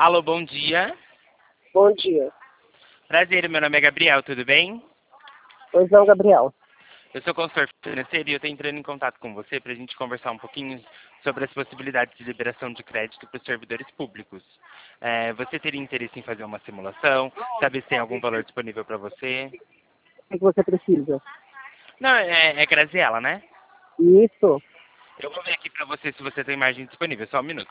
Alô, bom dia. Bom dia. Prazer, meu nome é Gabriel, tudo bem? Pois não, Gabriel. Eu sou consultor financeiro e eu estou entrando em contato com você para a gente conversar um pouquinho sobre as possibilidades de liberação de crédito para os servidores públicos. Você teria interesse em fazer uma simulação? Saber se tem algum valor disponível para você? O que você precisa? Não, é Graziela, né? Isso. Eu vou ver aqui para você se você tem margem disponível, só um minuto.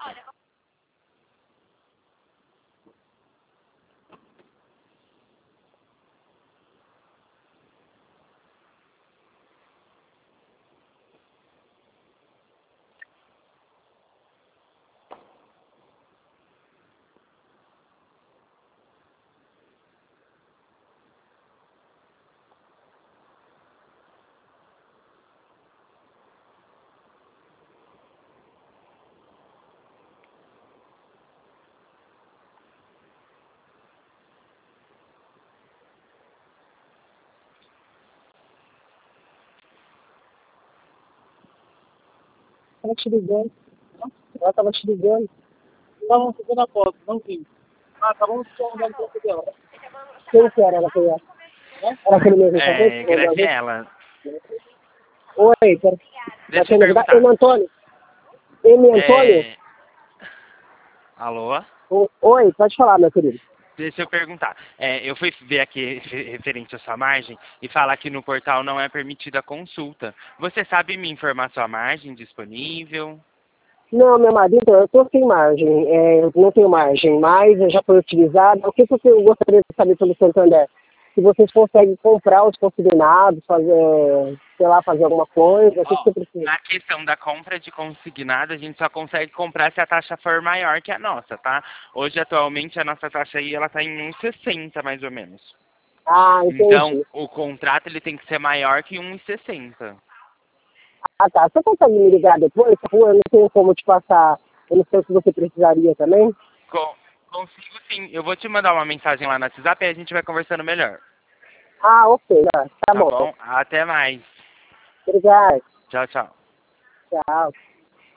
Ela te ligando. Ela estava te ligando. Estavam fazendo a foto, não vi. Ah, tá bom, só mandando foto dela. Quem que era? Ela foi ela? Era aquele mesmo que mandou a gente? Graziela, Oi, pera. Vai deixa eu querer me ajudar? perguntar. M. Antônio? M. Antônio? É... Alô? Oi, pode falar, meu querido. Deixa eu perguntar. Eu fui ver aqui referente à sua margem e falar que no portal não é permitida a consulta. Você sabe me informar sua margem disponível? Não, meu marido, eu estou sem margem. Eu não tenho margem, mas já foi utilizado. O que eu gostaria de saber pelo Santander? Se vocês conseguem comprar os consignados, fazer, sei lá, fazer alguma coisa, o que Ó, você precisa? na questão da compra de consignado, a gente só consegue comprar se a taxa for maior que a nossa, tá? Hoje, atualmente, a nossa taxa aí, ela tá em 1,60 mais ou menos. Ah, Então, entendi. o contrato, ele tem que ser maior que 1,60. Ah, tá. Você consegue me ligar depois? Eu não tenho como te passar. Eu não sei o que você precisaria também. Consigo sim. Eu vou te mandar uma mensagem lá no WhatsApp e a gente vai conversando melhor. Ah, ok. Tá Tá bom. bom? Até mais. Obrigado. Tchau, tchau. Tchau.